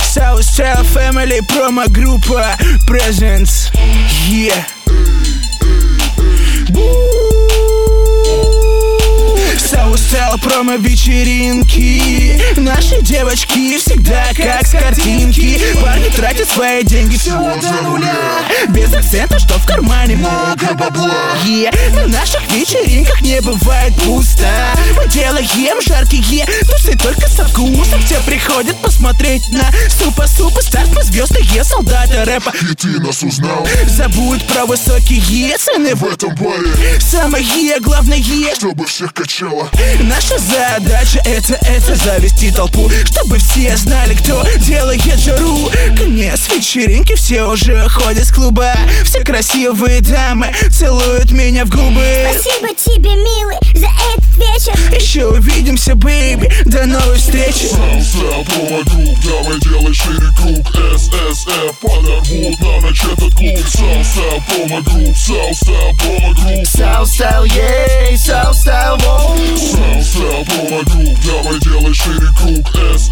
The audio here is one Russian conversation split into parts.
Southstyle Family, промо-группа Presence. Yeah. Southstyle промо-вечеринки. Наши девочки всегда как с картинки. Парни тратят свои деньги все до нуля. Без акцента, что в кармане много бабла. На наших вечеринках не бывает пусто. Мы делаем жаркие тусы только со вкусом. Те приходят посмотреть на Супер-Стар. Мы звездные солдаты рэпа. И ты нас узнал. Забудь про высокие цены в этом баре. Самое главное, чтобы всех качало. Наша задача это завести толпу, чтобы все знали, кто делает жару. Конец вечеринки, все уже ходят с клуба. Все красивые дамы целуют меня в губы. Спасибо тебе, милый, за этот вечер. Еще увидимся, бэйби, до новой встречи. Southstyle промо-групп, давай делай шире круг. SSF подорвут на ночь этот клуб. Southstyle промо-групп, Southstyle промо-групп. Southstyle, yeah, Southstyle, воу. Southstyle промо-групп, давай делай шире круг.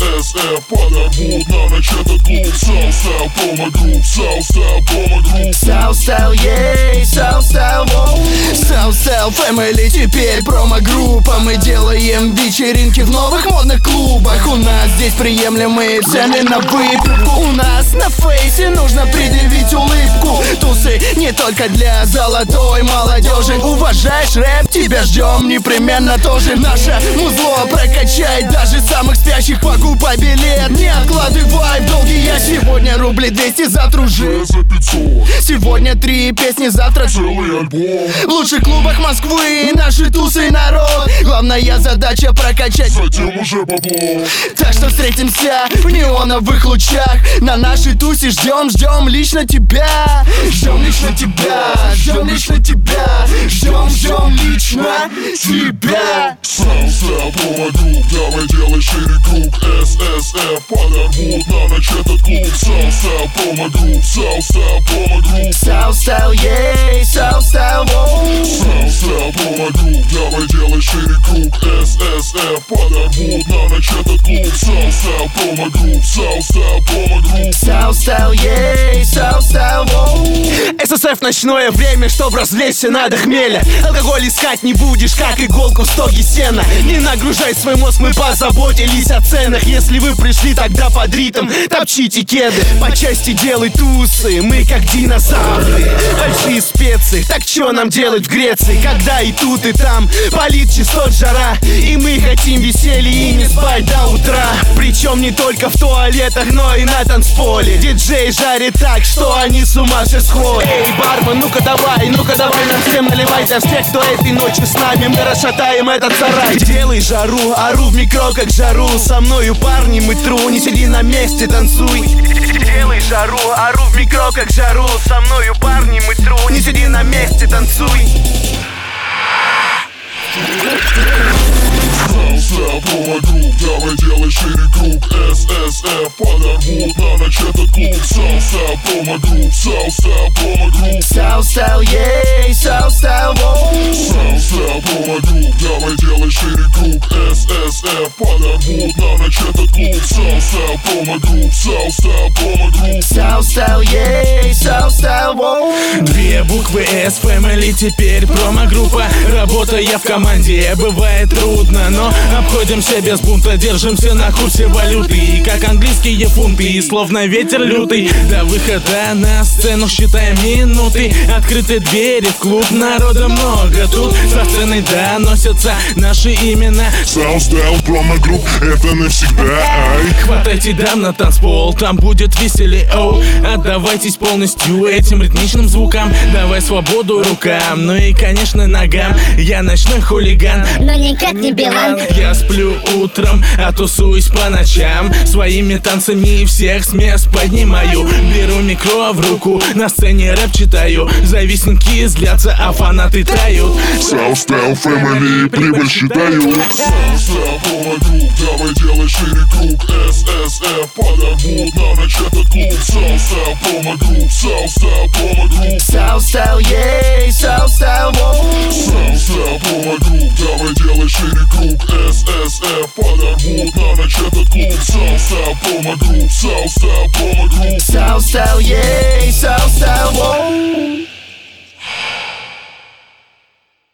SSF подорвут на ночь этот клуб. Southstyle промо-групп, Southstyle промо-групп. Southstyle, yeah, Southstyle, воу. Southstyle Family теперь промо-группа. Мы делаем вечеринки в новых модных клубах. У нас здесь приемлемые цены на выпивку. У нас на фейсе нужно предъявить улыбку. Тусы не только для золотой молодежи. Уважаешь рэп, тебя ждем непременно тоже. Наше музло прокачает даже самых спящих. Покупай билет, не откладывай в долги. Я сегодня рублей 200, завтра уже За 500. Сегодня 3 песни, завтра целый альбом. в лучших клубах Москвы наши тусы народ. Главная задача прокачать, Затем уже бабло. так что встретимся в неоновых лучах. На нашей тусе ждем лично тебя. Ждем лично тебя, ждем лично тебя. Ждем лично тебя. Southstyle промо-групп, давай делай шире круг. SSF подорвут на ночь этот клуб. Southstyle промо-групп, Southstyle промо-групп. Southstyle, yeah, Southstyle, воу. Southstyle промо-групп, давай делай шире круг. SSF подорвут на ночь этот клуб. Southstyle промо-групп, Southstyle промо-групп. Southstyle, yeah, Southstyle, воу. ССФ ночное время, чтоб развлечься надо хмеля. Алкоголь искать не будешь, как иголку в стоге сена. Не нагружай свой мозг, мы позаботились о ценах. Если вы пришли, тогда под ритм топчите кеды. По части делай тусы, мы как динозавры. Большие специи, так чё нам делать в Греции? Когда и тут, и там палит частот жара. И мы хотим веселья и не спать до утра. Причем не только в туалетах, но и на танцполе. Диджей жарит так, что они с ума все сходят. Эй, бармен, ну-ка давай нам всем наливай. Для всех, кто этой ночью с нами, мы расшатаем этот сарай. Делай жару, ору в микро как жару. Со мною парни мы тру, не сиди на месте, танцуй. Делай жару, ору в микро как жару. Со мною парни мы тру, не сиди на месте, танцуй. Southstyle промо-групп, давай делай шире круг. SSF подорвут на ночь этот клуб. Southstyle промо-групп, Southstyle промо-групп. Southstyle, yeah, Southstyle, воу. Southstyle промо-групп, давай делай шире круг. SSF подорвут на ночь этот клуб. Southstyle промо-групп, Southstyle промо-групп. Southstyle, yeah, Southstyle, воу. Две буквы S, Family теперь промо-группа. Работая в команде бывает трудно, но обходимся без бунта. Держимся на курсе валюты, и как английские фунты, и словно ветер лютый. До выхода на сцену считаем минуты. Открыты двери в клуб, народа много тут. Со сцены доносятся наши имена. Southstyle промо-групп, это навсегда. Ай. Хватайте дам на танцпол, там будет веселее, оу. Отдавайтесь полностью этим ритмичным звукам. Давай свободу рукам, ну и конечно ногам. Я ночной хулиган, Но никак не Билан. я сплю утром, а тусуюсь по ночам. Своими танцами всех с мест поднимаю. Беру микро в руку, на сцене рэп читаю. Завистники злятся, а фанаты тают. Southstyle Family, прибыль считаю. Southstyle промо-групп, давай делай шире круг. SSF подорвут на ночь этот клуб. Southstyle промо-групп, Southstyle промо-групп. Southstyle, yeah, Southstyle, воу. Southstyle промо-групп, давай делай шире круг. SSF подорвут на ночь этот клуб. South Style Promo Group, South Style Promo Group. South Style, yeah.